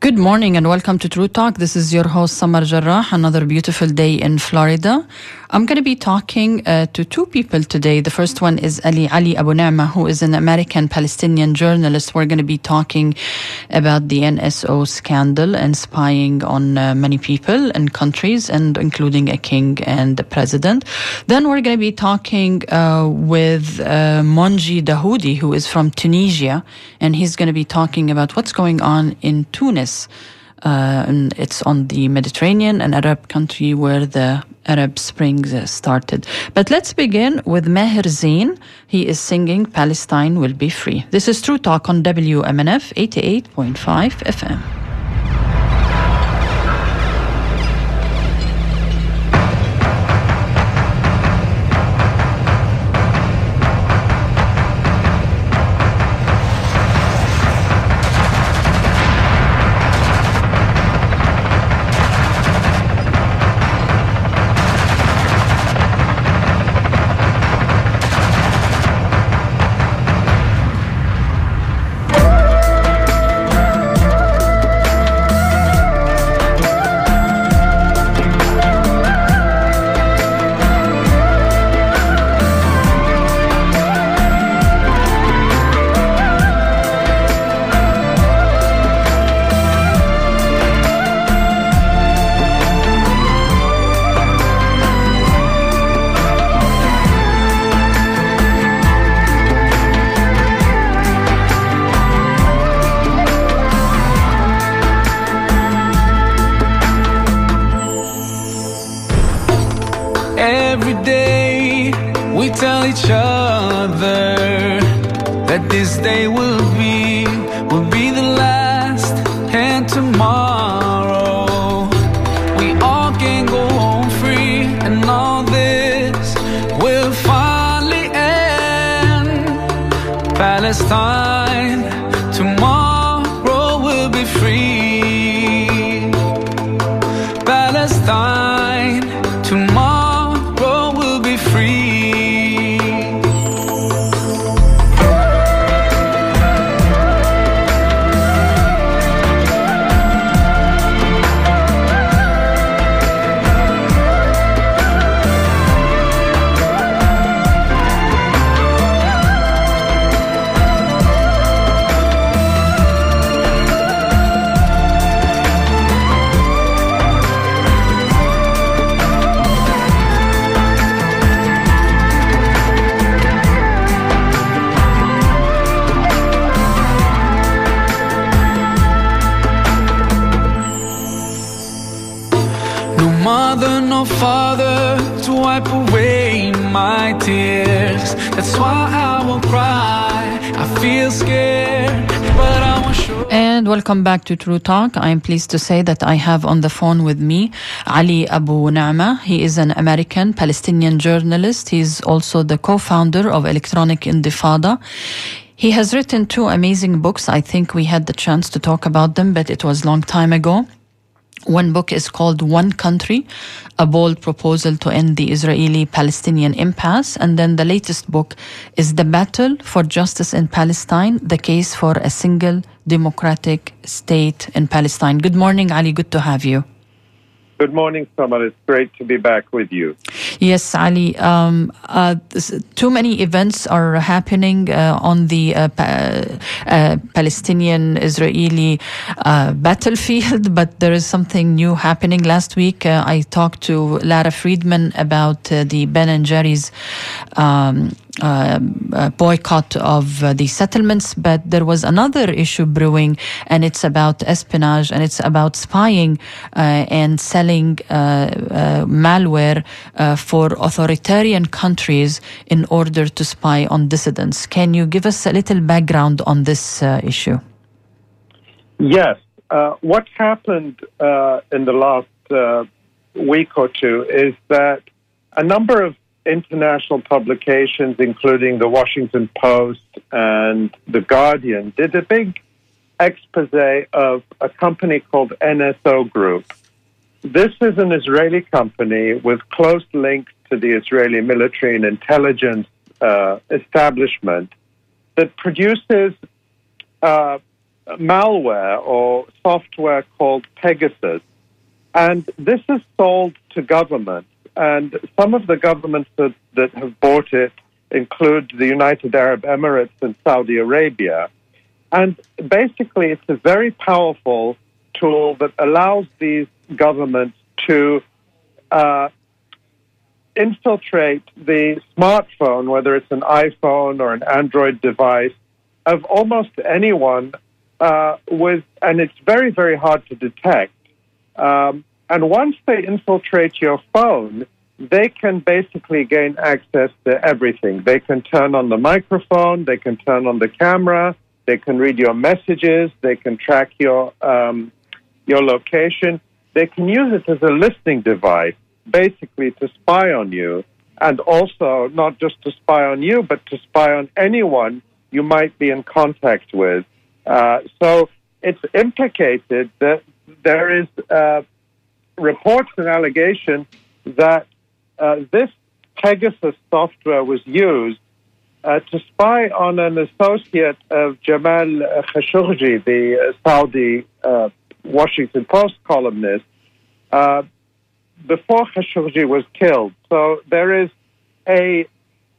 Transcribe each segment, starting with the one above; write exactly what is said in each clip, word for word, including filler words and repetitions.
Good morning and welcome to True Talk. This is your host, Samar Jarrah. Another beautiful day in Florida. I'm going to be talking uh, to two people today. The first one is Ali Ali Abu Ni'ma, who is an American-Palestinian journalist. We're going to be talking about the N S O scandal and spying on uh, many people and countries, and including a king and the president. Then we're going to be talking uh, with uh, Monji Dahoudi, who is from Tunisia, and he's going to be talking about what's going on in Tunis. Uh, and it's on the Mediterranean, an Arab country where the Arab Spring started. But let's begin with Maher Zain. He is singing Palestine Will Be Free. This is True Talk on W M N F eighty-eight point five F M. Every day we tell each other that this day will be, will be the last, and tomorrow we all can go home free, and all this will finally end. Palestine, tomorrow will be free. Palestine, tomorrow mother, no father to wipe away my tears. That's why I will cry. I feel scared, but I want sure. And welcome back to True Talk. I am pleased to say that I have on the phone with me Ali Abu Ni'ma. He is an American Palestinian journalist. He is also the co-founder of Electronic Intifada. He has written two amazing books. I think we had the chance to talk about them, but it was a long time ago. One book is called One Country, a bold proposal to end the Israeli-Palestinian impasse. And then the latest book is The Battle for Justice in Palestine, the case for a single democratic state in Palestine. Good morning, Ali. Good to have you. Good morning, Samar. It's great to be back with you. Yes, Ali. Um, uh, too many events are happening uh, on the uh, pa- uh, Palestinian-Israeli uh, battlefield, but there is something new happening. Last week, uh, I talked to Lara Friedman about uh, the Ben and Jerry's um, Uh, uh, boycott of uh, the settlements, but there was another issue brewing, and it's about espionage, and it's about spying uh, and selling uh, uh, malware uh, for authoritarian countries in order to spy on dissidents. Can you give us a little background on this uh, issue? Yes. Uh, what happened uh, in the last uh, week or two is that a number of international publications, including the Washington Post and the Guardian, did a big expose of a company called N S O Group. This is an Israeli company with close links to the Israeli military and intelligence uh, establishment that produces uh, malware or software called Pegasus. And this is sold to governments. And some of the governments that, that have bought it include the United Arab Emirates and Saudi Arabia. And basically, it's a very powerful tool that allows these governments to uh, infiltrate the smartphone, whether it's an iPhone or an Android device, of almost anyone uh, with, and it's very, very hard to detect. Um, and once they infiltrate your phone, they can basically gain access to everything. They can turn on the microphone, they can turn on the camera, they can read your messages, they can track your um, your location. They can use it as a listening device, basically to spy on you, and also not just to spy on you, but to spy on anyone you might be in contact with. Uh, so it's implicated that there is uh, reports and allegations that uh, this Pegasus software was used uh, to spy on an associate of Jamal Khashoggi, the uh, Saudi uh, Washington Post columnist, uh, before Khashoggi was killed. So there is a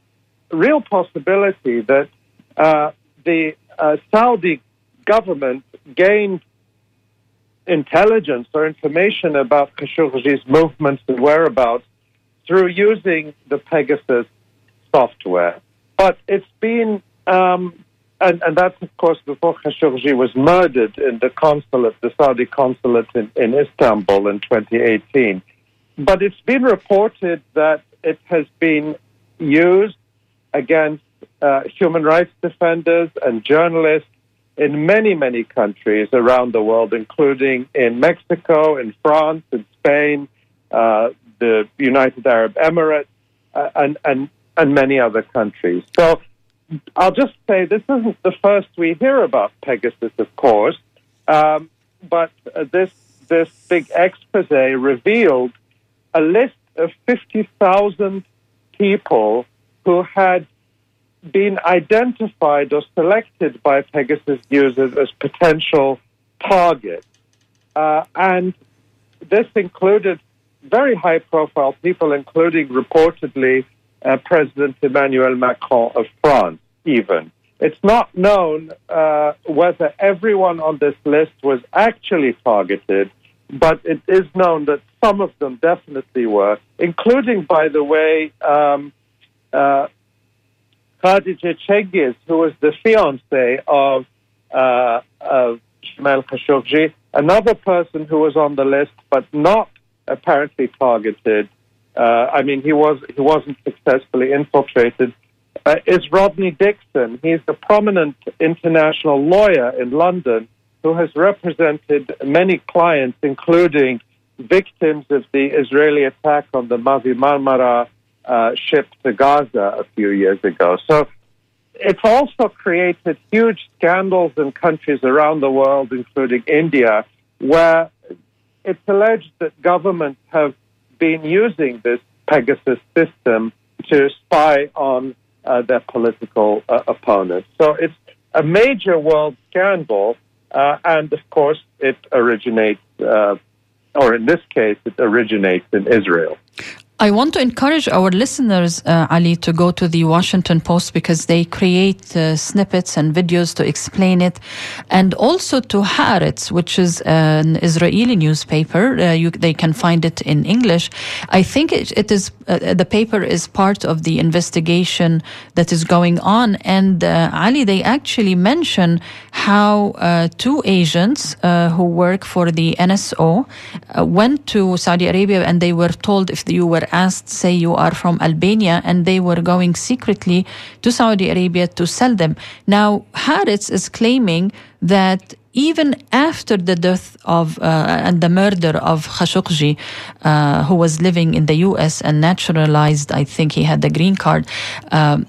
real possibility that uh, the uh, Saudi government gained intelligence or information about Khashoggi's movements and whereabouts through using the Pegasus software. But it's been, um, and, and that's, of course, before Khashoggi was murdered in the consulate, the Saudi consulate in, in Istanbul in twenty eighteen. But it's been reported that it has been used against uh, human rights defenders and journalists in many, many countries around the world, including in Mexico, in France, in Spain, uh, the United Arab Emirates, uh, and, and, and many other countries. So I'll just say this isn't the first we hear about Pegasus, of course, um, but uh, this, this big expose revealed a list of fifty thousand people who had been identified or selected by Pegasus users as potential targets. Uh, and this included very high-profile people, including reportedly uh, President Emmanuel Macron of France, even. It's not known uh, whether everyone on this list was actually targeted, but it is known that some of them definitely were, including, by the way, um, uh, Khadija Cengiz, who was the fiancée of, uh, of Jamal Khashoggi, another person who was on the list but not apparently targeted. Uh, I mean, he was he wasn't successfully infiltrated. Uh, is Rodney Dixon. He's a prominent international lawyer in London who has represented many clients, including victims of the Israeli attack on the Mavi Marmara uh, ship to Gaza a few years ago. So it's also created huge scandals in countries around the world, including India, where it's alleged that governments have been using this Pegasus system to spy on uh, their political uh, opponents. So it's a major world scandal, uh, and of course it originates, uh, or in this case, it originates in Israel. I want to encourage our listeners, uh, Ali, to go to the Washington Post because they create uh, snippets and videos to explain it, and also to Haaretz, which is an Israeli newspaper. Uh, you, they can find it in English. I think it, it is uh, the paper is part of the investigation that is going on. And uh, Ali, they actually mention how uh, two agents uh, who work for the N S O uh, went to Saudi Arabia, and they were told if you were asked, say you are from Albania, and they were going secretly to Saudi Arabia to sell them. Now, Haaretz is claiming that even after the death of uh, and the murder of Khashoggi, uh, who was living in the U S and naturalized, I think he had the green card, um,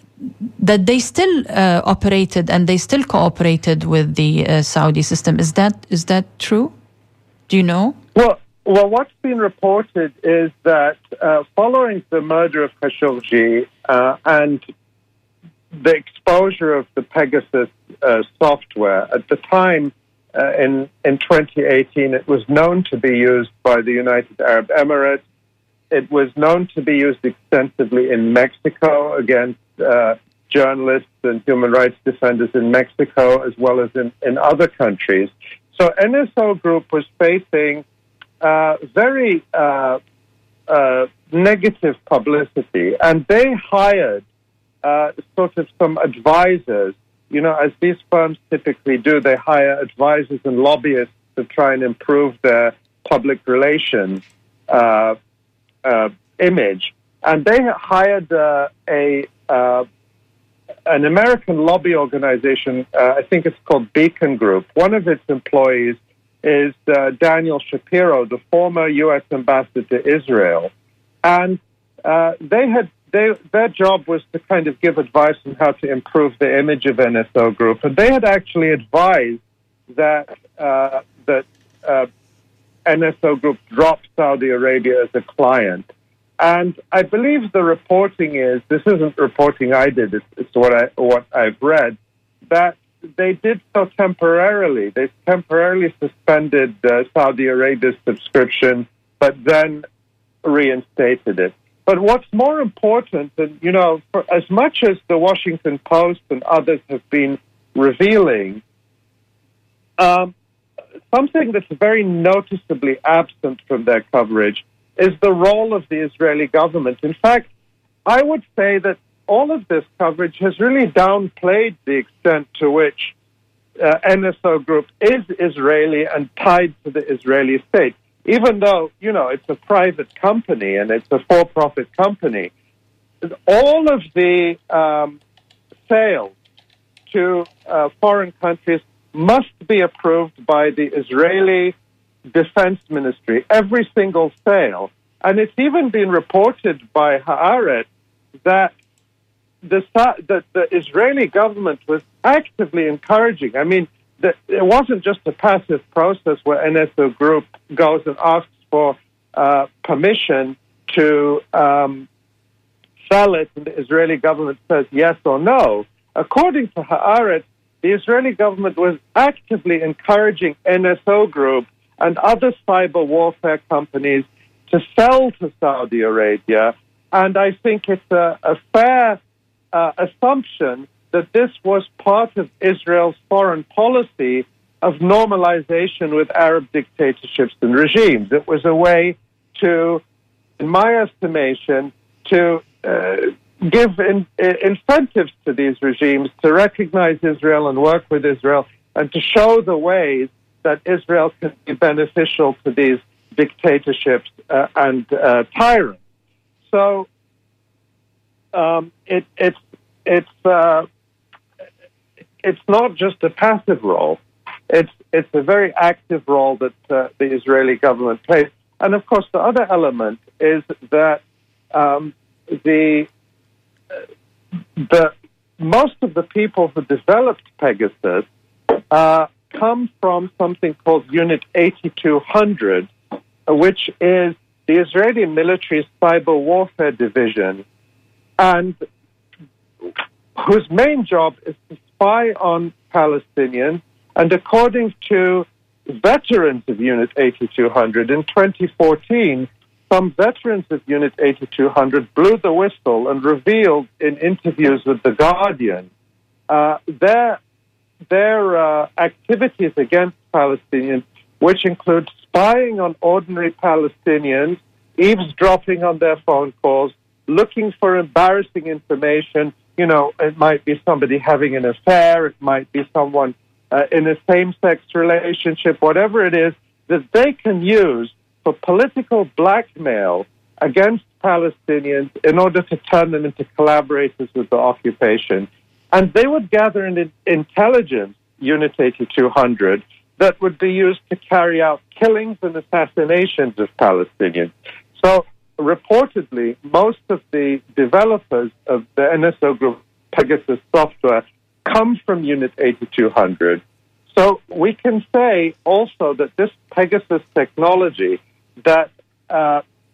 that they still uh, operated and they still cooperated with the uh, Saudi system. Is that is that true? Do you know? Well, Well, what's been reported is that uh, following the murder of Khashoggi uh, and the exposure of the Pegasus uh, software. At the time, uh, in, in twenty eighteen, it was known to be used by the United Arab Emirates. It was known to be used extensively in Mexico against uh, journalists and human rights defenders in Mexico, as well as in, in other countries. So N S O Group was facing uh, very uh, uh, negative publicity, and they hired uh, sort of some advisors. You know, as these firms typically do, they hire advisors and lobbyists to try and improve their public relations uh, uh, image. And they hired uh, a uh, an American lobby organization, uh, I think it's called Beacon Group. One of its employees is uh, Daniel Shapiro, the former U S ambassador to Israel. And uh, they had they, their job was to kind of give advice on how to improve the image of N S O Group. And they had actually advised that, uh, that uh, N S O Group drop Saudi Arabia as a client. And I believe the reporting is, this isn't reporting I did, it's, it's what, I, what I've read, that they did so temporarily. They temporarily suspended uh, Saudi Arabia's subscription, but then reinstated it. But what's more important, and you know, for as much as the Washington Post and others have been revealing, um, something that's very noticeably absent from their coverage is the role of the Israeli government. In fact, I would say that all of this coverage has really downplayed the extent to which uh, N S O Group is Israeli and tied to the Israeli state. Even though, you know, it's a private company and it's a for-profit company, all of the um, sales to uh, foreign countries must be approved by the Israeli Defense Ministry, every single sale. And it's even been reported by Haaretz that the, that the Israeli government was actively encouraging. I mean, the, it wasn't just a passive process where N S O Group goes and asks for uh, permission to um, sell it, and the Israeli government says yes or no. According to Haaretz, the Israeli government was actively encouraging N S O Group and other cyber warfare companies to sell to Saudi Arabia. And I think it's a, a fair uh, assumption that this was part of Israel's foreign policy of normalization with Arab dictatorships and regimes. It was a way to, in my estimation, to uh, give in, uh, incentives to these regimes to recognize Israel and work with Israel and to show the ways that Israel can be beneficial to these dictatorships uh, and uh, tyrants. So um, it, it's it's uh, it's not just a passive role; it's it's a very active role that uh, the Israeli government plays. And of course, the other element is that um, the the most of the people who developed Pegasus Uh, come from something called Unit eighty-two hundred, which is the Israeli military's cyber warfare division, and whose main job is to spy on Palestinians. And according to veterans of Unit eighty-two hundred, in twenty fourteen, some veterans of Unit eighty-two hundred blew the whistle and revealed in interviews with The Guardian uh, their their uh, activities against Palestinians, which include spying on ordinary Palestinians, eavesdropping on their phone calls, looking for embarrassing information. You know, it might be somebody having an affair, it might be someone uh, in a same-sex relationship, whatever it is, that they can use for political blackmail against Palestinians in order to turn them into collaborators with the occupation. And they would gather an intelligence, Unit eighty-two hundred, that would be used to carry out killings and assassinations of Palestinians. So, reportedly, most of the developers of the N S O Group Pegasus software come from Unit eighty-two hundred. So, we can say also that this Pegasus technology that uh,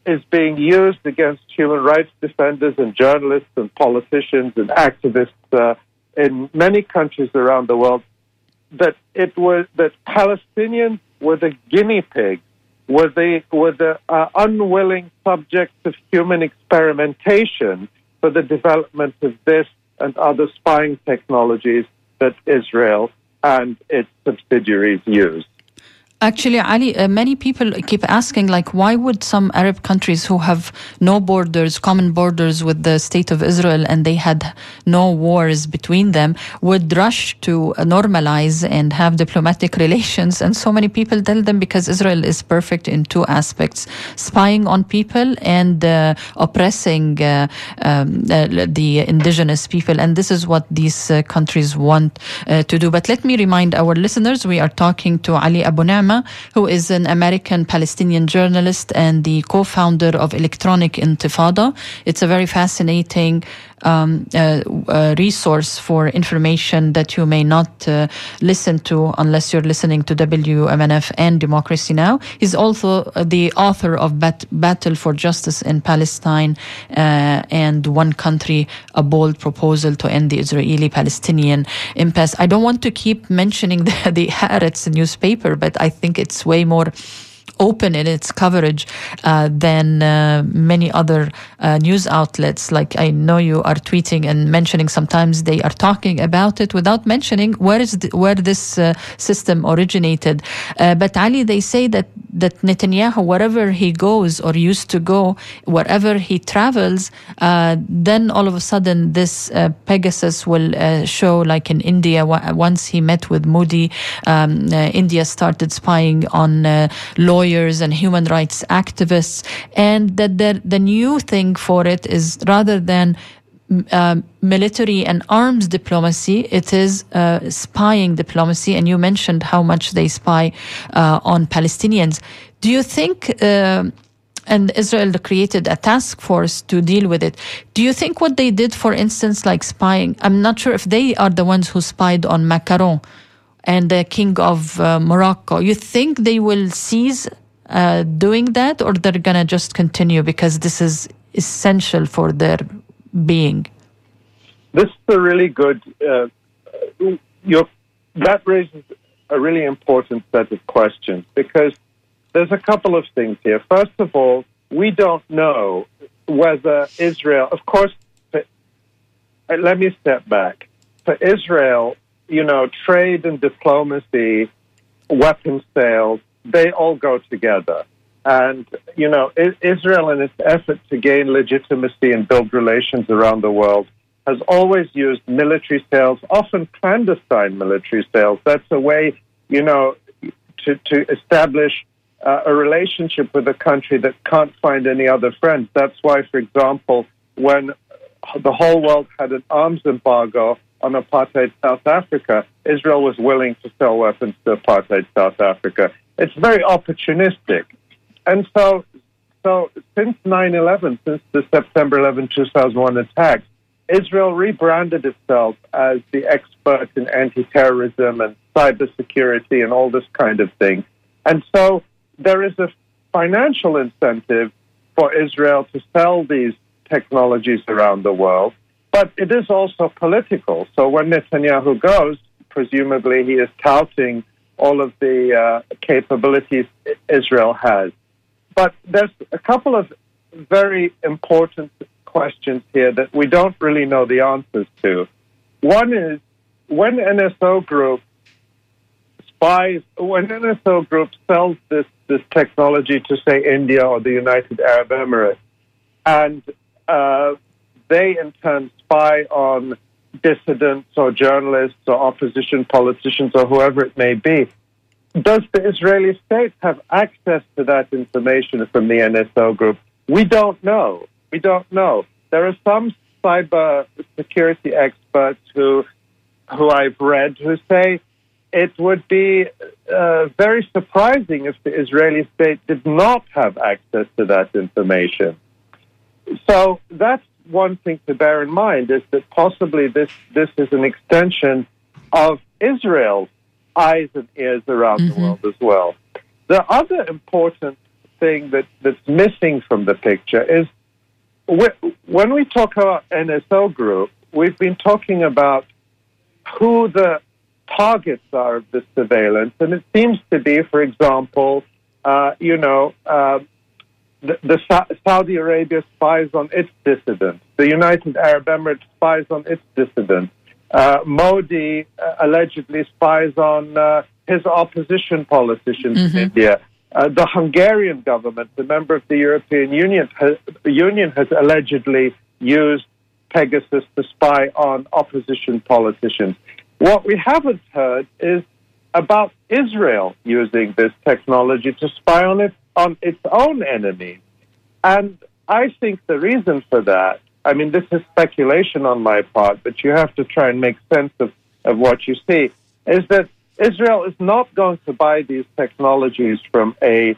is being used against human rights defenders and journalists and politicians and activists uh, in many countries around the world, that it was that Palestinians were the guinea pigs, were the were the uh, unwilling subjects of human experimentation for the development of this and other spying technologies that Israel and its subsidiaries use. Actually, Ali, uh, many people keep asking, like, why would some Arab countries who have no borders, common borders with the state of Israel, and they had no wars between them, would rush to uh, normalize and have diplomatic relations? And so many people tell them because Israel is perfect in two aspects: spying on people and uh, oppressing uh, um, uh, the indigenous people. And this is what these uh, countries want uh, to do. But let me remind our listeners, we are talking to Ali Abu Ni'ma, who is an American Palestinian journalist and the co-founder of Electronic Intifada. It's a very fascinating um, uh, uh, resource for information that you may not uh, listen to unless you're listening to W M N F and Democracy Now! He's also the author of Bat- Battle for Justice in Palestine uh, and One Country, a bold proposal to end the Israeli-Palestinian impasse. I don't want to keep mentioning the, the Haaretz newspaper, but I think it's way more open in its coverage uh, than uh, many other uh, news outlets. Like, I know you are tweeting and mentioning sometimes they are talking about it without mentioning where is the, where this uh, system originated. Uh, but Ali, they say that that Netanyahu, wherever he goes or used to go, wherever he travels, uh, then all of a sudden this uh, Pegasus will uh, show, like in India. W- once he met with Modi, um, uh, India started spying on uh, lawyers and human rights activists, and that the, the new thing for it is, rather than uh, military and arms diplomacy, it is uh, spying diplomacy. And you mentioned how much they spy uh, on Palestinians. Do you think, uh, and Israel created a task force to deal with it, do you think what they did, for instance, like spying, I'm not sure if they are the ones who spied on Macron and the King of uh, Morocco, you think they will cease uh, doing that, or they're going to just continue because this is essential for their being? This is a really good, uh, your, that raises a really important set of questions, because there's a couple of things here. First of all, we don't know whether Israel, of course, for, let me step back. For Israel, you know, trade and diplomacy, weapons sales, they all go together. And, you know, Israel, in its effort to gain legitimacy and build relations around the world, has always used military sales, often clandestine military sales. That's a way, you know, to, to establish uh, a relationship with a country that can't find any other friends. That's why, for example, when the whole world had an arms embargo on apartheid South Africa, Israel was willing to sell weapons to apartheid South Africa. It's very opportunistic. And so, so since nine eleven, since the September eleventh, two thousand one attacks, Israel rebranded itself as the expert in anti-terrorism and cybersecurity and all this kind of thing. And so there is a financial incentive for Israel to sell these technologies around the world, but it is also political. So when Netanyahu goes, presumably he is touting all of the uh, capabilities Israel has. But there's a couple of very important questions here that we don't really know the answers to. One is, when N S O Group spies, when N S O Group sells this, this technology to, say, India or the United Arab Emirates, and uh, they in turn spy on dissidents or journalists or opposition politicians or whoever it may be, does the Israeli state have access to that information from the N S O Group? We don't know. We don't know. There are some cyber security experts who, who I've read, who say it would be uh, very surprising if the Israeli state did not have access to that information. So that's one thing to bear in mind, is that possibly this, this is an extension of Israel's eyes and ears around mm-hmm. the world as well. The other important thing that, that's missing from the picture is when we talk about N S O Group, we've been talking about who the targets are of this surveillance, and it seems to be, for example, uh, you know, uh, the, the Sa- Saudi Arabia spies on its dissidents, the United Arab Emirates spies on its dissidents, uh, Modi uh, allegedly spies on uh, his opposition politicians mm-hmm. in India. Uh, the Hungarian government, the member of the European Union, has, the Union has allegedly used Pegasus to spy on opposition politicians. What we haven't heard is about Israel using this technology to spy on it, on its own enemies. And I think the reason for that, I mean, this is speculation on my part, but you have to try and make sense of, of what you see, is that Israel is not going to buy these technologies from a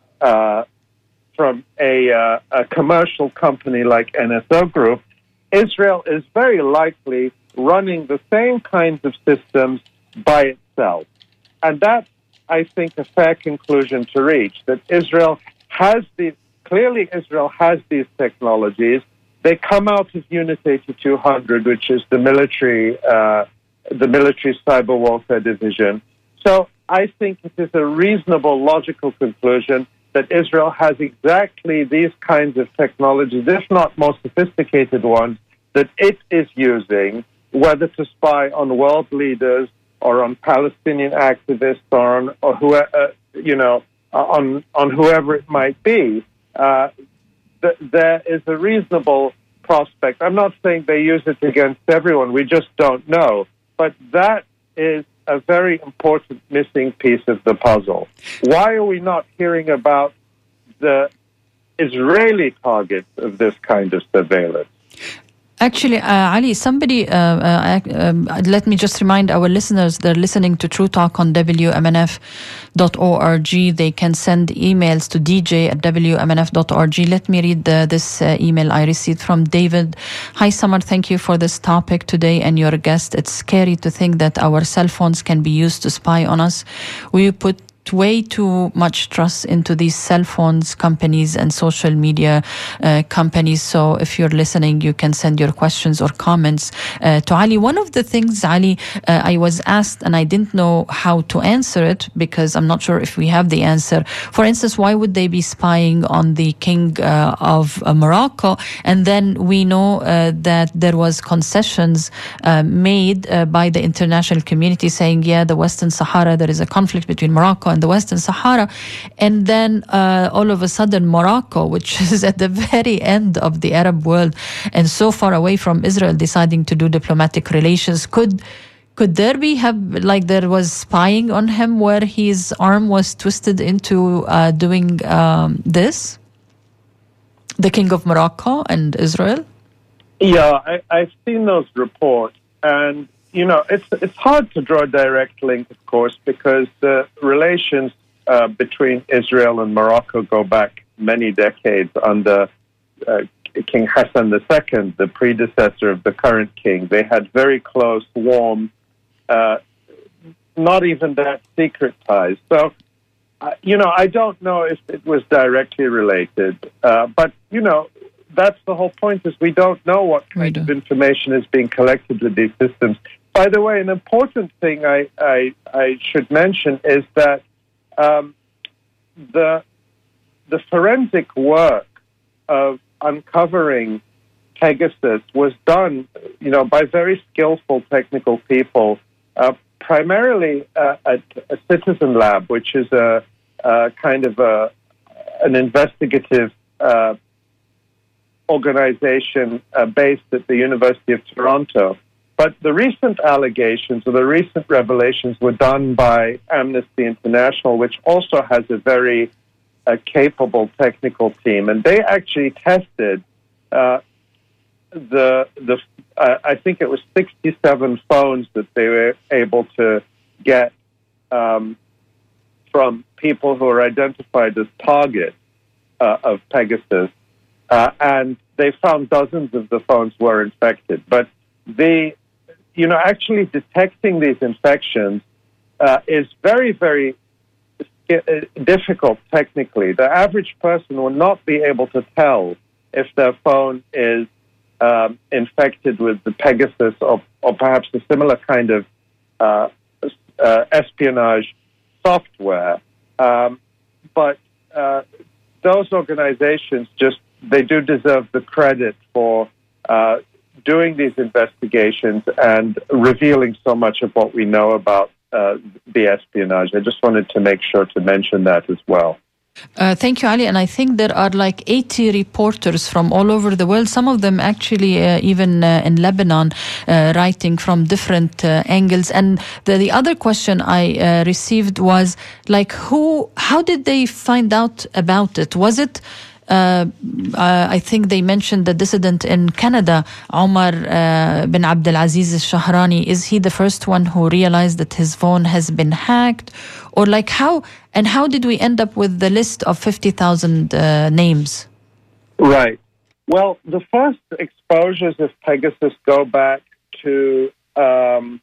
uh, from a, uh, a commercial company like N S O Group. Israel is very likely running the same kinds of systems by itself. And that's, I think, a fair conclusion to reach, that Israel has these, clearly Israel has these technologies. They come out of Unit eighty-two hundred, which is the military, uh, the military cyber warfare division. So I think it is a reasonable, logical conclusion that Israel has exactly these kinds of technologies, if not more sophisticated ones, that it is using, whether to spy on world leaders or on Palestinian activists or on, or who, uh, you know, on on whoever it might be. Uh, th- there is a reasonable prospect. I'm not saying they use it against everyone. We just don't know. But that is a very important missing piece of the puzzle. Why are we not hearing about the Israeli targets of this kind of surveillance? Actually, uh, Ali, somebody, uh, uh, um, let me just remind our listeners, they're listening to True Talk on W M N F dot org. They can send emails to d j at w m n f dot org. Let me read the, this uh, email I received from David. Hi, Samar, thank you for this topic today and your guest. It's scary to think that our cell phones can be used to spy on us. We put way too much trust into these cell phones companies and social media uh, companies. So if you're listening, you can send your questions or comments uh, to Ali. One of the things, Ali, uh, I was asked and I didn't know how to answer it because I'm not sure if we have the answer. For instance, why would they be spying on the king uh, of uh, Morocco? And then we know uh, that there was concessions uh, made uh, by the international community saying, yeah, the Western Sahara, there is a conflict between Morocco and the Western Sahara, and then uh, all of a sudden Morocco, which is at the very end of the Arab world and so far away from Israel, deciding to do diplomatic relations. Could could there be have like there was spying on him where his arm was twisted into uh, doing um, this? The King of Morocco and Israel? Yeah, I, I've seen those reports, and you know, it's it's hard to draw a direct link, of course, because the relations uh, between Israel and Morocco go back many decades under uh, King Hassan the Second, the predecessor of the current king. They had very close, warm, uh, not even that secret ties. So, uh, you know, I don't know if it was directly related, uh, but, you know, that's the whole point, is we don't know what kind of information is being collected with these systems. By the way, an important thing I, I, I should mention is that um, the the forensic work of uncovering Pegasus was done, you know, by very skillful technical people, uh, primarily uh, at a Citizen Lab, which is a, a kind of a an investigative uh, organization uh, based at the University of Toronto. But the recent allegations or the recent revelations were done by Amnesty International, which also has a very uh, capable technical team. And they actually tested uh, the, the uh, I think it was sixty-seven phones that they were able to get um, from people who are identified as targets uh, of Pegasus. Uh, and they found dozens of the phones were infected. But the You know, actually detecting these infections uh, is very, very difficult technically. The average person will not be able to tell if their phone is um, infected with the Pegasus or, or perhaps a similar kind of uh, uh, espionage software. Um, but uh, those organizations just, they do deserve the credit for uh, doing these investigations and revealing so much of what we know about uh, the espionage. I just wanted to make sure to mention that as well. Uh, thank you, Ali. And I think there are like eighty reporters from all over the world, some of them actually uh, even uh, in Lebanon, uh, writing from different uh, angles. And the, the other question I uh, received was like, who, how did they find out about it? Was it Uh, uh, I think they mentioned the dissident in Canada, Omar uh, bin Abdelaziz al-Shahrani. Is he the first one who realized that his phone has been hacked? Or like how, and how did we end up with the list of fifty thousand uh, names? Right. Well, the first exposures of Pegasus go back to, um,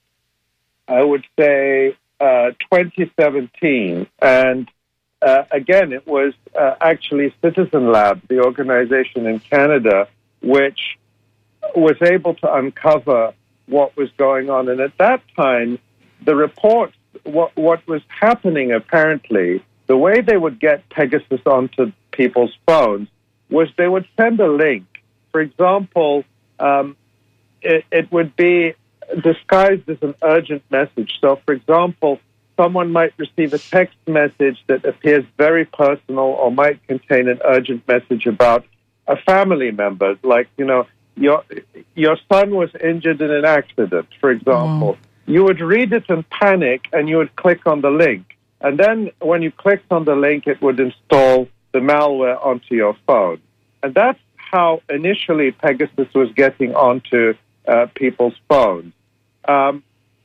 I would say, uh, twenty seventeen. And Uh, again, it was uh, actually Citizen Lab, the organization in Canada, which was able to uncover what was going on. And at that time, the reports, what, what was happening apparently, the way they would get Pegasus onto people's phones was they would send a link. For example, um, it, it would be disguised as an urgent message. So, for example, someone might receive a text message that appears very personal or might contain an urgent message about a family member. Like, you know, your your son was injured in an accident, for example. Mm. You would read it and panic, and you would click on the link. And then when you clicked on the link, it would install the malware onto your phone. And that's how initially Pegasus was getting onto uh, people's phones. Um,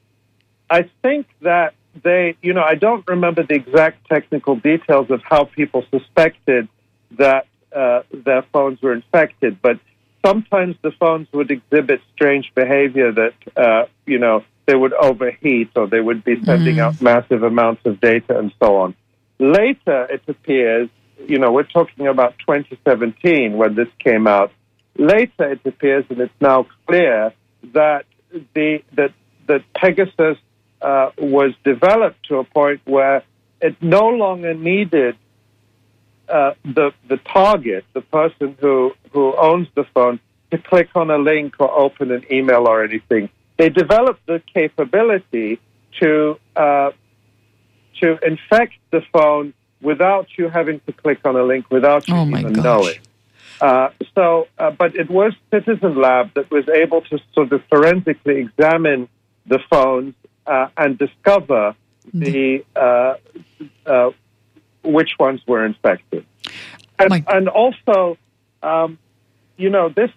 I think that They, you know, I don't remember the exact technical details of how people suspected that uh, their phones were infected, but sometimes the phones would exhibit strange behavior that, uh, you know, they would overheat or they would be sending mm. out massive amounts of data and so on. Later, it appears, you know, we're talking about twenty seventeen when this came out. Later, it appears, and it's now clear, that the that that Pegasus Uh, was developed to a point where it no longer needed uh, the the target, the person who, who owns the phone, to click on a link or open an email or anything. They developed the capability to uh, to infect the phone without you having to click on a link, without you oh even gosh. knowing. Uh, so, uh, but it was Citizen Lab that was able to sort of forensically examine the phones Uh, and discover the uh, uh, which ones were infected, and, and also, um, you know, this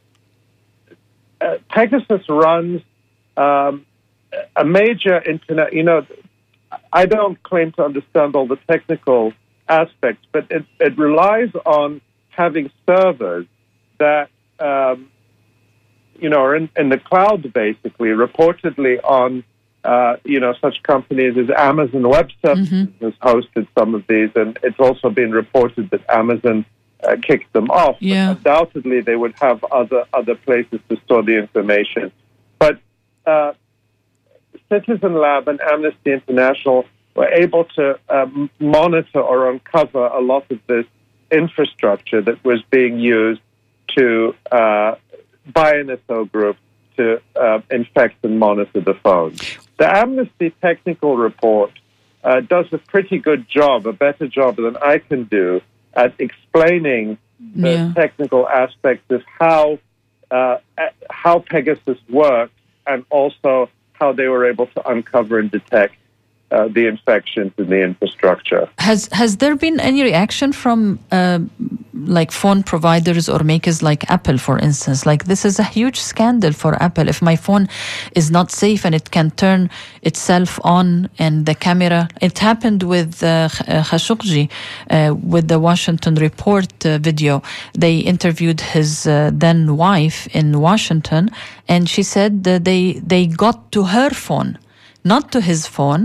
uh, Pegasus runs um, a major internet. You know, I don't claim to understand all the technical aspects, but it, it relies on having servers that um, you know are in, in the cloud, basically, reportedly on. Uh, you know, such companies as Amazon Web Services mm-hmm. has hosted some of these, and it's also been reported that Amazon uh, kicked them off. Yeah. But undoubtedly, they would have other other places to store the information. But uh, Citizen Lab and Amnesty International were able to um, monitor or uncover a lot of this infrastructure that was being used to uh, by N S O group to uh, infect and monitor the phone. The Amnesty technical report uh, does a pretty good job, a better job than I can do at explaining the yeah. technical aspects of how uh, how Pegasus works and also how they were able to uncover and detect uh, the infections in the infrastructure. Has has there been any reaction from uh, like phone providers or makers like Apple, for instance? Like, this is a huge scandal for Apple. If my phone is not safe and it can turn itself on and the camera, it happened with uh, Khashoggi uh, with the Washington Report uh, video. They interviewed his uh, then wife in Washington, and she said that they they got to her phone, not to his phone.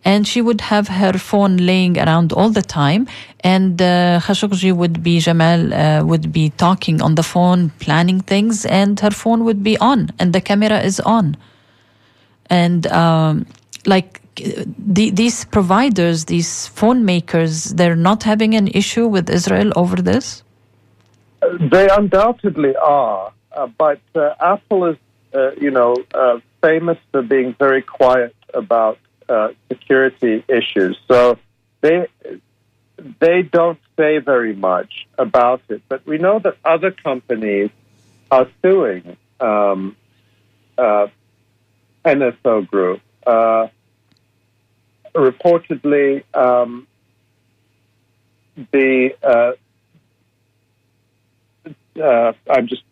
and she would have her phone laying around all the time, and uh, Khashoggi would be, Jamal uh, would be talking on the phone, planning things, and her phone would be on, and the camera is on. And um, like the, these providers, these phone makers, they're not having an issue with Israel over this? They undoubtedly are, uh, but uh, Apple is, uh, you know, uh, famous for being very quiet about uh, security issues. So they they don't say very much about it. But we know that other companies are suing um, uh, N S O Group. Uh, reportedly, um, the uh, Uh, I'm just,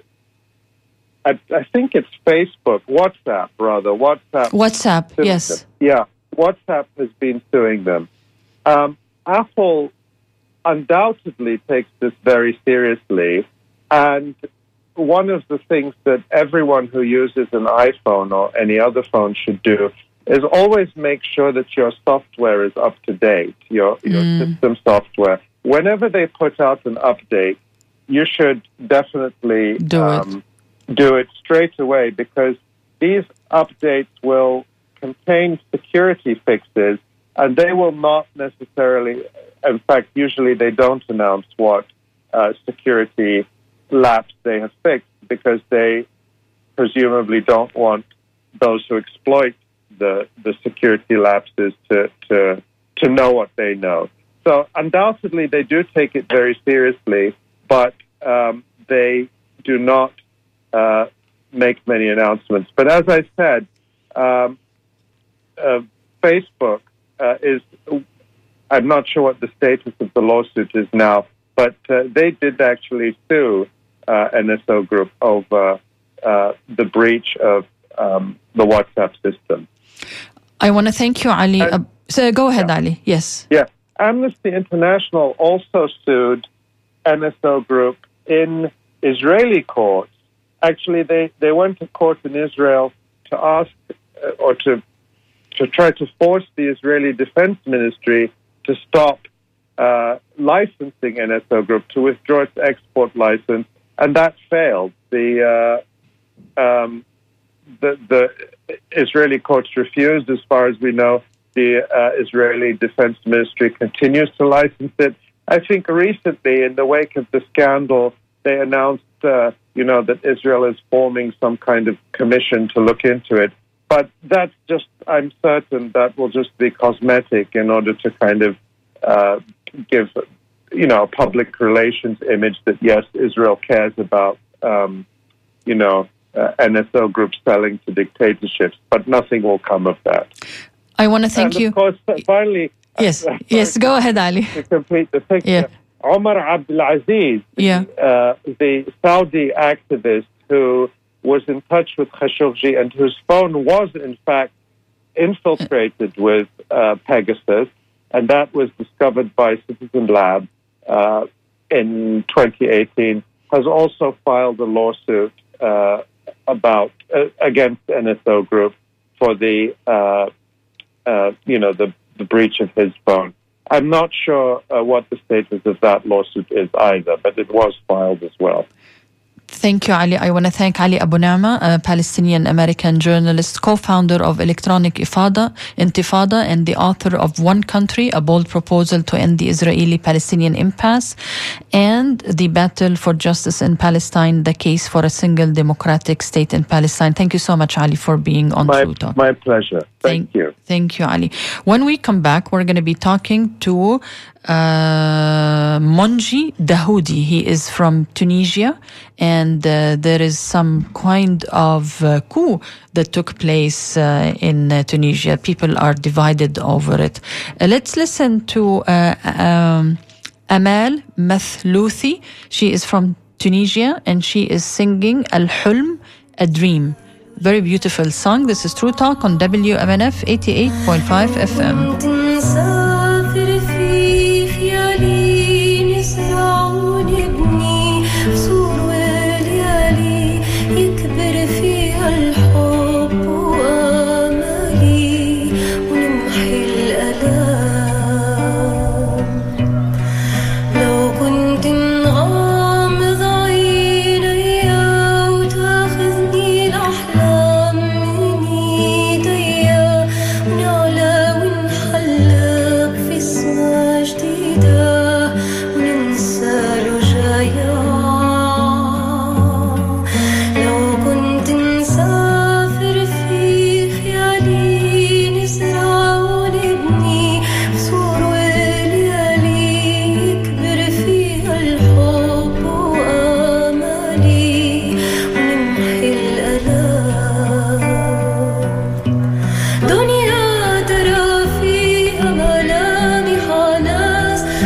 I, I think it's Facebook, WhatsApp rather, WhatsApp. WhatsApp, yes. Them. Yeah, WhatsApp has been suing them. Um, Apple undoubtedly takes this very seriously, and one of the things that everyone who uses an iPhone or any other phone should do is always make sure that your software is up to date, your, your mm. system software. Whenever they put out an update, you should definitely do um, it. do it straight away, because these updates will contain security fixes, and they will not necessarily, in fact, usually they don't announce what uh, security lapse they have fixed, because they presumably don't want those who exploit the, the security lapses to, to, to know what they know. So undoubtedly they do take it very seriously, but um, they do not uh, make many announcements. But as I said, um, uh, Facebook uh, is, I'm not sure what the status of the lawsuit is now, but uh, they did actually sue uh, N S O Group over uh, the breach of um, the WhatsApp system. I want to thank you, Ali. And, uh, so go ahead, yeah. Ali. Yes. Yeah. Amnesty International also sued N S O Group in Israeli courts. Actually, they, they went to court in Israel to ask uh, or to to try to force the Israeli Defense Ministry to stop uh, licensing N S O Group, to withdraw its export license, and that failed. The uh, um, the, the Israeli courts refused. As far as we know, the uh, Israeli Defense Ministry continues to license it. I think recently, in the wake of the scandal, they announced, uh, you know, that Israel is forming some kind of commission to look into it. But that's just, I'm certain that will just be cosmetic in order to kind of uh, give, you know, a public relations image that, yes, Israel cares about, um, you know, uh, N S O Group selling to dictatorships. But nothing will come of that. I want to thank and you. Of course, finally... Yes, uh, yes, go ahead, Ali. To complete the picture, yeah. Omar Abdulaziz, yeah. uh, the Saudi activist who was in touch with Khashoggi and whose phone was, in fact, infiltrated with uh, Pegasus, and that was discovered by Citizen Lab uh, in twenty eighteen, has also filed a lawsuit uh, about uh, against N S O Group for the, uh, uh, you know, the the breach of his phone. I'm not sure uh, what the status of that lawsuit is either, but it was filed as well. Thank you, Ali. I want to thank Ali Abu Nama, a Palestinian-American journalist, co-founder of Electronic Ifada, Intifada, and the author of One Country, A Bold Proposal to End the Israeli-Palestinian Impasse, and The Battle for Justice in Palestine, the case for a single democratic state in Palestine. Thank you so much, Ali, for being on my, True Talk. My pleasure. Thank, thank you. Thank you, Ali. When we come back, we're going to be talking to uh, Monji Dahoudi. He is from Tunisia, and uh, there is some kind of uh, coup that took place uh, in uh, Tunisia. People are divided over it. Uh, let's listen to uh, um, Amal Mathlouthi. She is from Tunisia, and she is singing Al-Hulm, A Dream. Very beautiful song. This is True Talk on W M N F eighty-eight point five F M. يكبر فيها الحب وآمالي ونمحي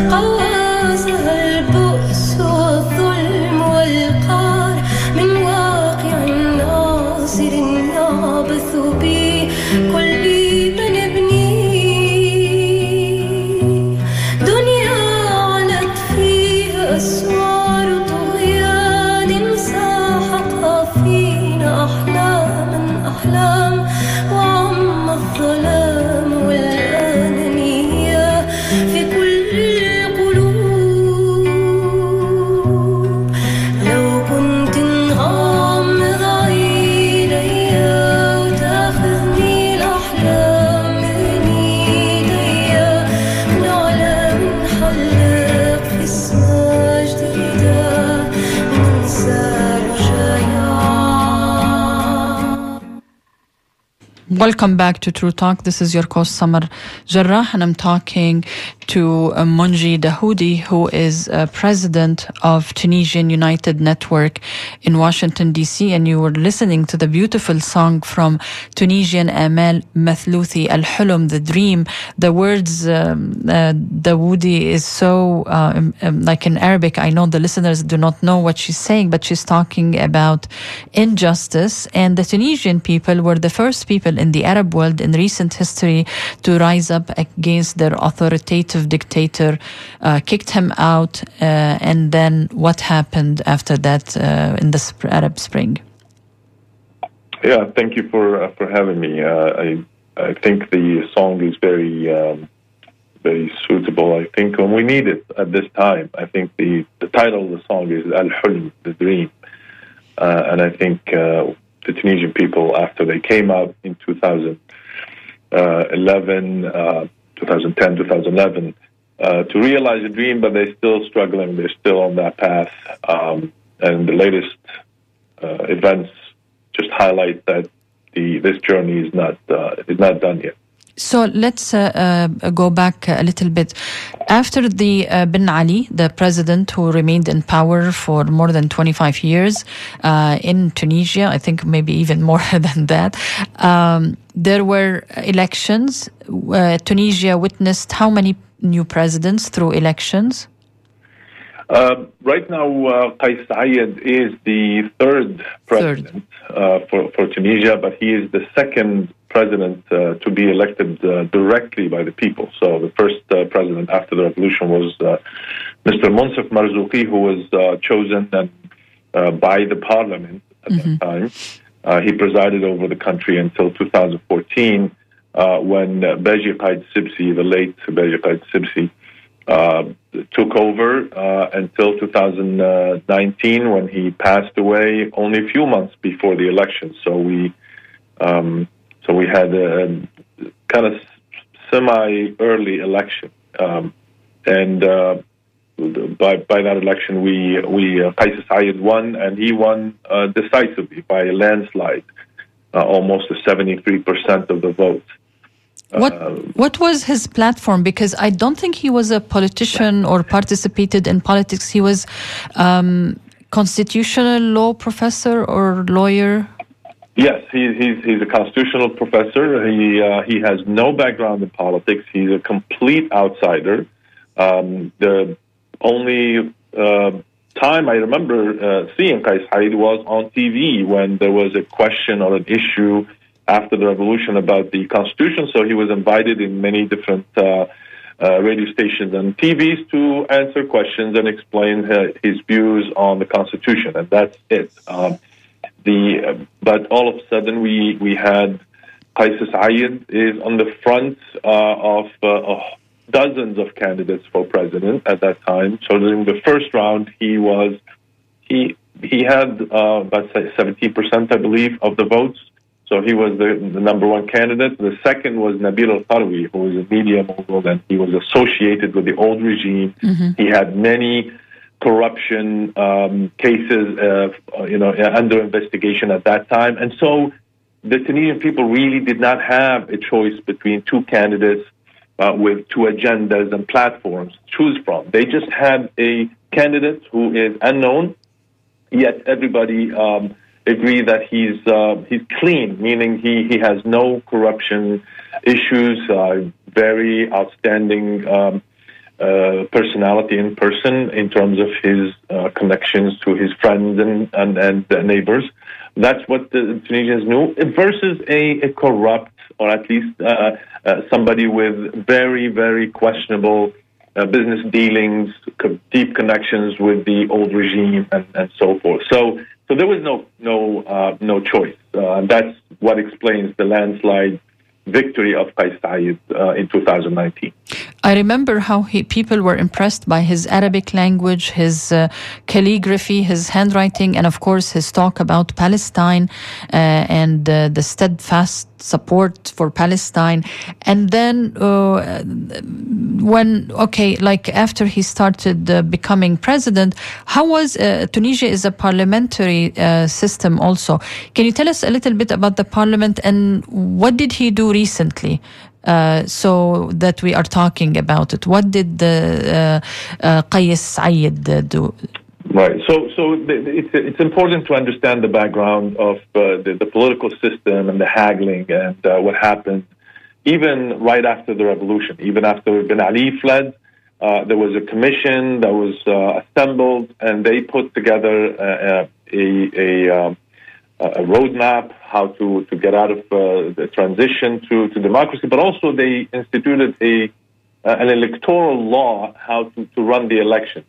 قواسها البؤس والظلم والقهر من واقع ناصر يعبث بي كل من ابني دنيا علت فيها أسوار طغيان ساحقها فينا أحلاما أحلام وعم الظلام والأنانية في كل القلوب لو كنت نغمض عيني وتاخذني الأحلام من إيديا نعلى منحلق في السما جديدة ننسى رجايا. Welcome back to True Talk. This is your host Samar Jarrah, and I'm talking to uh, Monji Dahoudi, who is uh, president of Tunisian United Network in Washington, D C. And you were listening to the beautiful song from Tunisian Amal Mathlouthi, Al-Hulum, the dream. The words um, uh, Dahoudi is so, uh, um, um, like in Arabic, I know the listeners do not know what she's saying, but she's talking about injustice. And the Tunisian people were the first people in the Arab world in recent history to rise up against their authoritative dictator, uh, kicked him out, uh, and then what happened after that uh, in the sp- Arab Spring? Yeah, thank you for uh, for having me. Uh, I I think the song is very um, very suitable. I think when we need it at this time. I think the, the title of the song is Al-Hulm, the dream, uh, and I think uh, the Tunisian people, after they came out in two thousand eleven, uh, twenty ten, twenty eleven, uh, to realize a dream, but they're still struggling. They're still on that path. Um, and the latest uh, events just highlight that the this journey is not uh, is not done yet. So let's uh, uh, go back a little bit. After the uh, Ben Ali, the president who remained in power for more than twenty-five years uh, in Tunisia, I think maybe even more than that, um, there were elections. Uh, Tunisia witnessed how many new presidents through elections? Uh, right now, uh, Qais Said is the third president third. Uh, for, for Tunisia, but he is the second president uh, to be elected uh, directly by the people. So the first uh, president after the revolution was uh, Mister Monsef Marzouki, who was uh, chosen and, uh, by the parliament at mm-hmm. that time. Uh, he presided over the country until two thousand fourteen, uh, when uh, Beji Qaid Sibsi, the late Beji Qaid Sibsi, Uh, took over uh, until two thousand nineteen, when he passed away only a few months before the election. So we, um, so we had a, a kind of semi-early election, um, and uh, by by that election, we we uh, Qais Said won, and he won uh, decisively by a landslide, uh, almost to seventy-three percent of the vote. What what was his platform? Because I don't think he was a politician or participated in politics. He was um, constitutional law professor or lawyer. Yes, he, he's he's a constitutional professor. He uh, he has no background in politics. He's a complete outsider. Um, the only uh, time I remember uh, seeing Qais Said was on T V when there was a question or an issue after the revolution about the constitution. So he was invited in many different uh, uh, radio stations and T Vs to answer questions and explain uh, his views on the constitution, and that's it. Um, the uh, but all of a sudden we we had Qais Said is on the front uh, of, uh, of dozens of candidates for president at that time. So during the first round, he was he he had uh, about seventeen percent, I believe, of the votes. So he was the, the number one candidate. The second was Nabil Al-Qarwi, who was a media mogul, and he was associated with the old regime. Mm-hmm. He had many corruption um, cases, uh, you know, under investigation at that time. And so the Tunisian people really did not have a choice between two candidates uh, with two agendas and platforms to choose from. They just had a candidate who is unknown, yet everybody Um, agree that he's uh, he's clean, meaning he, he has no corruption issues, uh, very outstanding um, uh, personality in person in terms of his uh, connections to his friends and, and, and neighbors. That's what the Tunisians knew, versus a, a corrupt, or at least uh, uh, somebody with very, very questionable uh, business dealings, co- deep connections with the old regime, and, and so forth. So, so there was no no uh, no choice. Uh, that's what explains the landslide victory of Qais Said uh, in two thousand nineteen. I remember how he, people were impressed by his Arabic language, his uh, calligraphy, his handwriting, and of course his talk about Palestine uh, and uh, the steadfast support for Palestine. And then uh, when, okay, like after he started uh, becoming president, how was, uh, Tunisia is a parliamentary uh, system also. Can you tell us a little bit about the parliament and what did he do recently? Uh, so that we are talking about it. What did the uh, uh, Qais Said uh, do? Right. So, so it's it's important to understand the background of uh, the, the political system and the haggling and uh, what happened, even right after the revolution. Even after Ben Ali fled, uh, there was a commission that was uh, assembled, and they put together uh, a a, um, a roadmap how to, to get out of uh, the transition to, to democracy, but also they instituted a uh, an electoral law how to, to run the election.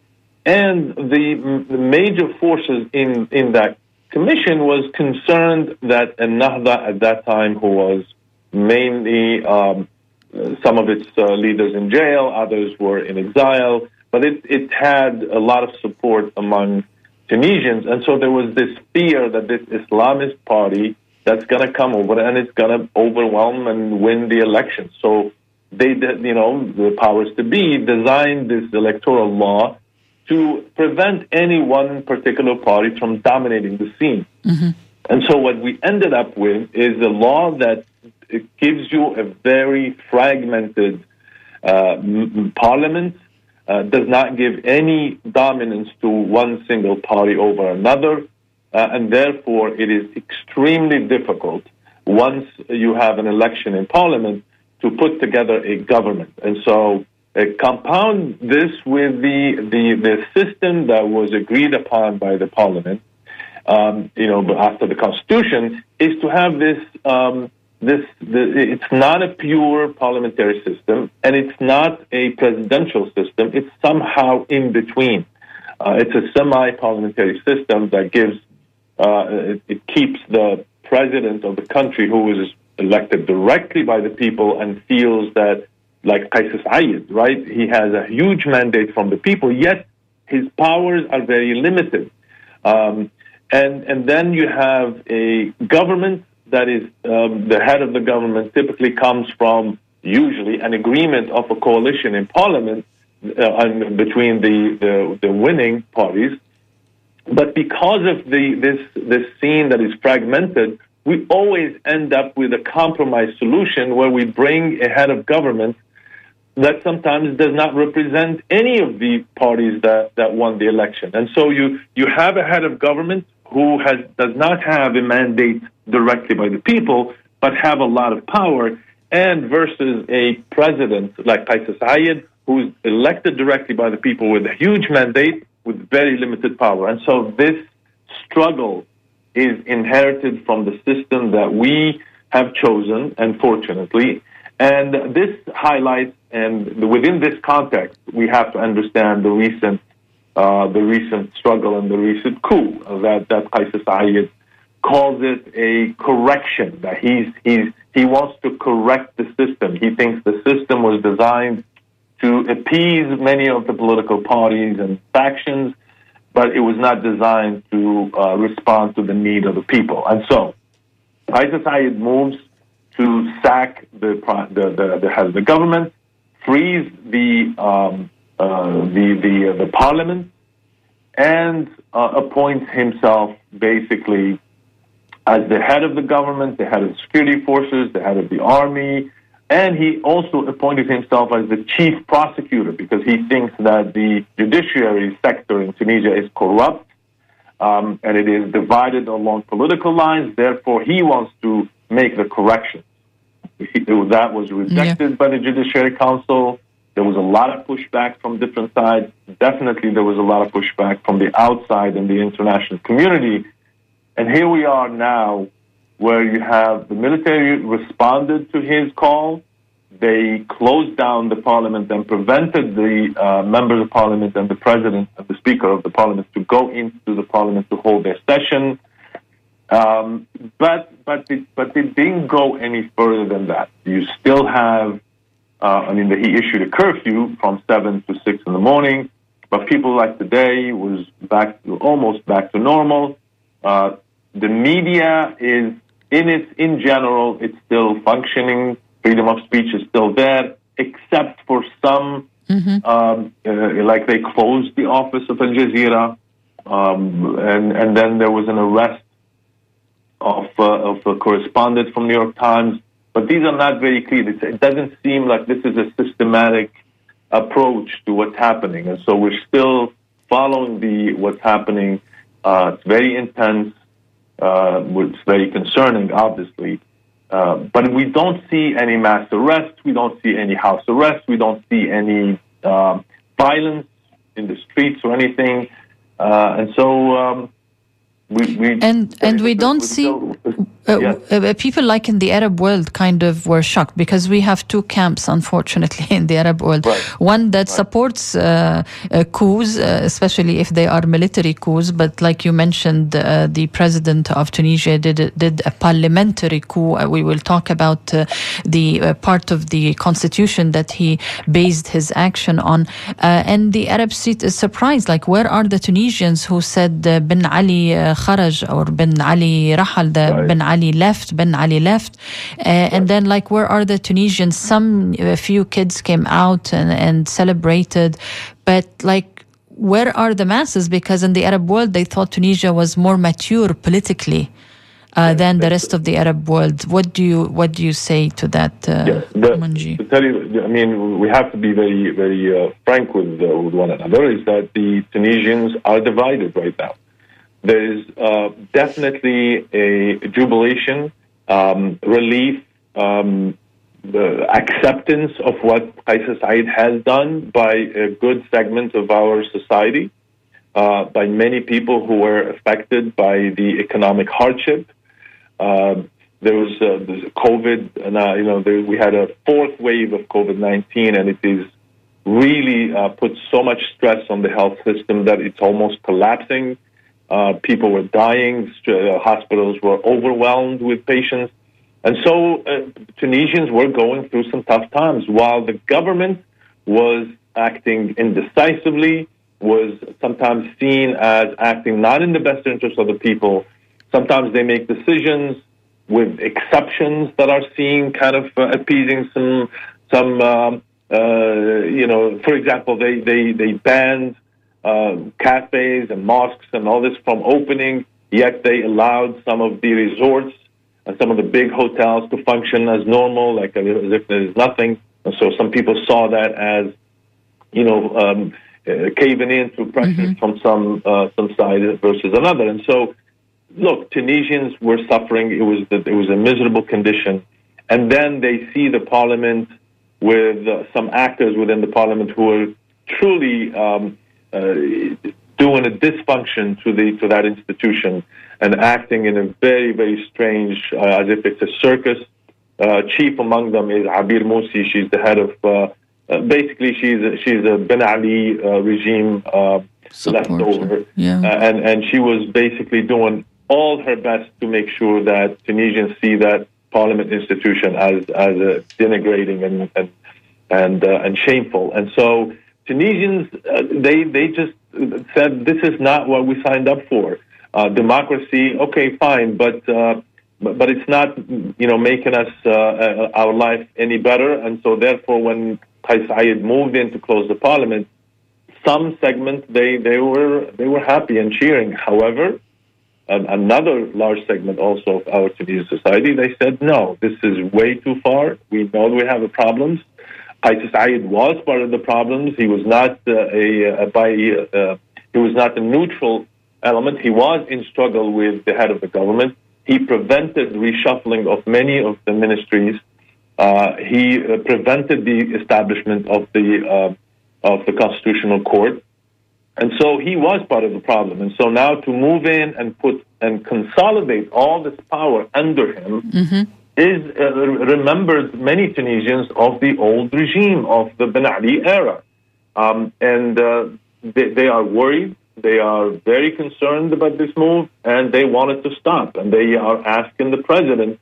And the, the major forces in, in that commission was concerned that Ennahda at that time, who was mainly um, some of its uh, leaders in jail, others were in exile, but it, it had a lot of support among Tunisians, and so there was this fear that this Islamist party that's going to come over and it's going to overwhelm and win the election. So they, you know, the powers to be designed this electoral law to prevent any one particular party from dominating the scene. Mm-hmm. And so what we ended up with is a law that it gives you a very fragmented uh, m- parliament. Uh, does not give any dominance to one single party over another, uh, and therefore it is extremely difficult once you have an election in parliament to put together a government. And so uh, compound this with the, the, the system that was agreed upon by the parliament, um, you know, after the constitution, is to have this um, This the, it's not a pure parliamentary system, and it's not a presidential system. It's somehow in between. Uh, it's a semi-parliamentary system that gives uh, it, it keeps the president of the country, who is elected directly by the people and feels that, like Qais Said, right? He has a huge mandate from the people, yet his powers are very limited. Um, and and then you have a government that is um, the head of the government typically comes from usually an agreement of a coalition in parliament uh, and between the, the, the winning parties. But because of the this this scene that is fragmented, we always end up with a compromise solution where we bring a head of government that sometimes does not represent any of the parties that, that won the election. And so you, you have a head of government who has does not have a mandate directly by the people, but have a lot of power, and versus a president like Qais Said, who's elected directly by the people with a huge mandate with very limited power. And so this struggle is inherited from the system that we have chosen, unfortunately. And this highlights, and within this context, we have to understand the recent Uh, the recent struggle and the recent coup that, that Qais Said calls it a correction, that he's, he's, he wants to correct the system. He thinks the system was designed to appease many of the political parties and factions, but it was not designed to uh, respond to the need of the people. And so Qais Said moves to sack the, the, the, the head of the government, frees the um, Uh, the the uh, the parliament, and uh, appoints himself basically as the head of the government, the head of the security forces, the head of the army, and he also appointed himself as the chief prosecutor because he thinks that the judiciary sector in Tunisia is corrupt, um, and it is divided along political lines. Therefore, he wants to make the corrections. He, that was rejected yeah. by the Judiciary Council. There was a lot of pushback from different sides. Definitely there was a lot of pushback from the outside and the international community. And here we are now, where you have the military responded to his call. They closed down the parliament and prevented the uh, members of parliament and the president and the speaker of the parliament to go into the parliament to hold their session. Um, but but it, but it didn't go any further than that. You still have, uh, I mean, he issued a curfew from seven to six in the morning, but people like today was back to almost back to normal. Uh, the media is in its in general, it's still functioning. Freedom of speech is still there, except for some, mm-hmm. um, uh, like they closed the office of Al Jazeera, um, and and then there was an arrest of uh, of a correspondent from New York Times. But these are not very clear. It's, it doesn't seem like this is a systematic approach to what's happening, and so we're still following the what's happening. Uh, it's very intense. Uh, it's very concerning, obviously. Uh, but we don't see any mass arrests. We don't see any house arrests. We don't see any um, violence in the streets or anything. Uh, and so um, we, we and and we don't see uh, yes. uh, people like in the Arab world kind of were shocked, because we have two camps, unfortunately, in the Arab world. Right. One that right. supports uh, uh, coups, uh, especially if they are military coups. But like you mentioned, uh, the president of Tunisia did did a parliamentary coup. Uh, we will talk about uh, the uh, part of the constitution that he based his action on. Uh, and the Arab street is surprised. Like, where are the Tunisians who said uh, Ben Ali uh, kharaj, or Ben Ali rahal, the right. Ben Ali left, Ben Ali left. Uh, and then, like, where are the Tunisians? Some a few kids came out and, and celebrated, but like, where are the masses? Because in the Arab world, they thought Tunisia was more mature politically uh, than the rest of the Arab world. What do you what do you say to that, uh, yes, the, Manji? To tell you, I mean, we have to be very very uh, frank with, uh, with one another. Is that the Tunisians are divided right now. There is uh, definitely a jubilation, um, relief, um, the acceptance of what Qais Said has done by a good segment of our society, uh, by many people who were affected by the economic hardship. Uh, there was uh, there's COVID, and uh, you know, there, we had a fourth wave of COVID nineteen, and it is really uh, put so much stress on the health system that it's almost collapsing. Uh, people were dying. Uh, hospitals were overwhelmed with patients. And so uh, Tunisians were going through some tough times, while the government was acting indecisively, was sometimes seen as acting not in the best interest of the people. Sometimes they make decisions with exceptions that are seen kind of uh, appeasing some, some um, uh, you know, for example, they, they, they banned Uh, cafes and mosques and all this from opening, yet they allowed some of the resorts and some of the big hotels to function as normal, like as if there's nothing. And so some people saw that as, you know, um, uh, caving in to pressure mm-hmm. from some uh, some side versus another. And so, look, Tunisians were suffering. It was the, it was a miserable condition, and then they see the parliament with uh, some actors within the parliament who are truly Um, Uh, doing a dysfunction to the to that institution and acting in a very very strange, uh, as if it's a circus. Uh, chief among them is Abir Moussi. She's the head of. Uh, uh, basically, she's a, she's a Ben Ali uh, regime uh, leftover, yeah. uh, and and she was basically doing all her best to make sure that Tunisians see that parliament institution as as a denigrating and and and, uh, and shameful, and so. Tunisians, uh, they they just said this is not what we signed up for. Uh, democracy, okay, fine, but, uh, but but it's not, you know, making us uh, our life any better. And so, therefore, when Qais Said moved in to close the parliament, some segment they they were they were happy and cheering. However, uh, another large segment also of our Tunisian society, they said no, this is way too far. We know we have the problems. Qais Said was part of the problems. He was not uh, a, a by uh, he was not a neutral element. He was in struggle with the head of the government. He prevented reshuffling of many of the ministries. Uh, he uh, prevented the establishment of the uh, of the Constitutional Court, and so he was part of the problem. And so now to move in and put and consolidate all this power under him mm-hmm. is uh, remembers many Tunisians of the old regime of the Ben Ali era, um, and uh, they, they are worried. They are very concerned about this move, and they want it to stop. And they are asking the president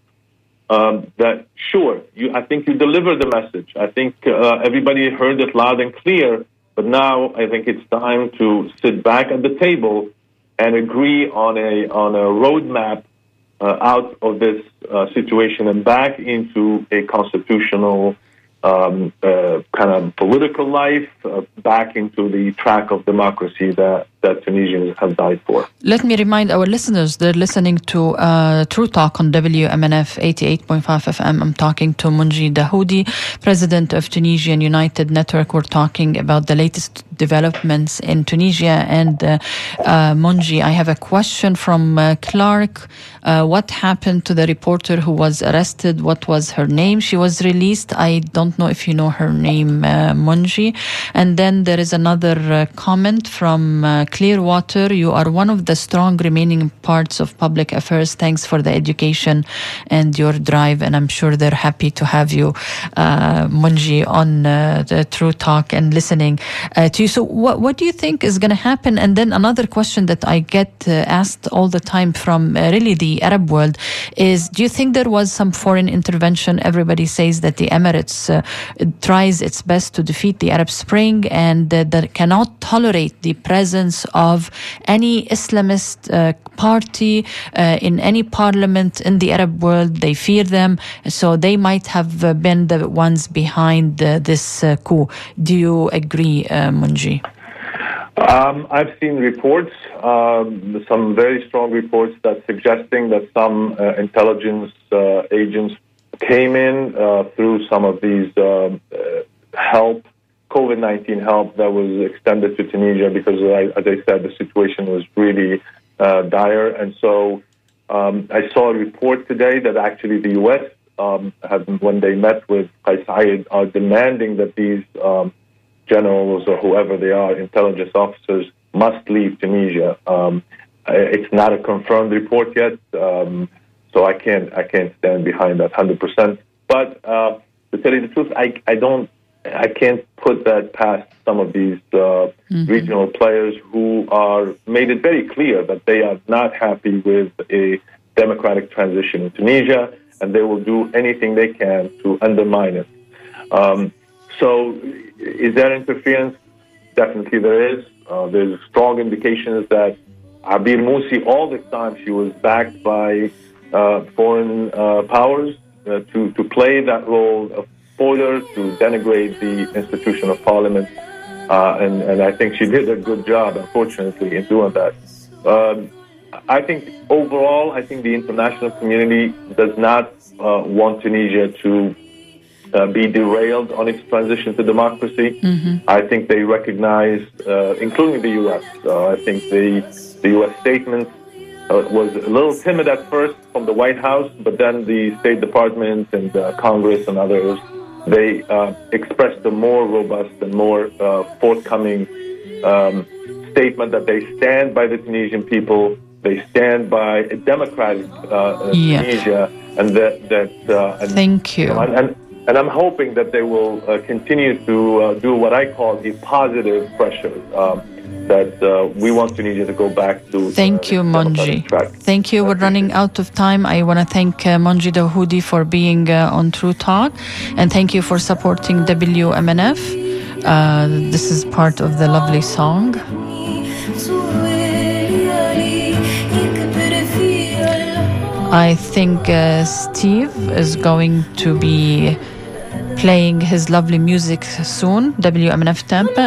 um, that, sure, you, I think you delivered the message. I think uh, everybody heard it loud and clear. But now I think it's time to sit back at the table and agree on a on a roadmap uh, out of this uh, situation and back into a constitutional um, uh, kind of political life, uh, back into the track of democracy that, that Tunisians have died for. Let me remind our listeners, they're listening to uh, True Talk on W M N F eighty-eight point five F M. I'm talking to Monji Dahoudi, president of Tunisian United Network. We're talking about the latest developments in Tunisia. And uh, uh, Monji, I have a question from uh, Clark. Uh, what happened to the reporter who was arrested? What was her name? She was released. I don't know if you know her name, uh, Monji. And then there is another uh, comment from uh, Clearwater. You are one of the strong remaining parts of public affairs. Thanks for the education and your drive. And I'm sure they're happy to have you, uh, Monji, on uh, the True Talk and listening uh, to you. So what, what do you think is going to happen? And then another question that I get uh, asked all the time from uh, really the Arab world is, do you think there was some foreign intervention? Everybody says that the Emirates uh, tries its best to defeat the Arab Spring and uh, that cannot tolerate the presence of any Islamist uh, party uh, in any parliament in the Arab world. They fear them, so they might have uh, been the ones behind uh, this uh, coup. Do you agree, uh, Monji? Um, I've seen reports, um, some very strong reports that suggesting that some uh, intelligence uh, agents came in uh, through some of these um, uh, help, COVID nineteen help that was extended to Tunisia because, uh, as I said, the situation was really uh, dire. And so um, I saw a report today that actually the U S, um, have, when they met with Qais Said, are demanding that these um, generals or whoever they are, intelligence officers, must leave Tunisia. Um, it's not a confirmed report yet, um, so I can't I can't stand behind that one hundred percent. But uh, to tell you the truth, I I don't I can't put that past some of these uh, mm-hmm. regional players who are made it very clear that they are not happy with a democratic transition in Tunisia, and they will do anything they can to undermine it. Um, so. Is there interference? Definitely there is. Uh, there's strong indications that Abir Musi, all this time, she was backed by uh, foreign uh, powers uh, to, to play that role of spoiler, to denigrate the institution of parliament. Uh, and, and I think she did a good job, unfortunately, in doing that. Um, I think overall, I think the international community does not uh, want Tunisia to Uh, be derailed on its transition to democracy. Mm-hmm. I think they recognize, uh, including the U S. Uh, I think the the U S statement uh, was a little timid at first from the White House, but then the State Department and uh, Congress and others, they uh, expressed a more robust and more uh, forthcoming um, statement that they stand by the Tunisian people, they stand by a democratic uh, yeah. Tunisia, and that that. Uh, and, Thank you. And, and, And I'm hoping that they will uh, continue to uh, do what I call a positive pressure, um, that uh, we want Tunisia to go back to. Thank uh, you, Monji. Thank you. We're running out of time. I want to thank uh, Monji Dahoudi for being uh, on True Talk, and thank you for supporting W M N F. Uh, this is part of the lovely song. I think uh, Steve is going to be playing his lovely music soon. W M N F Tampa.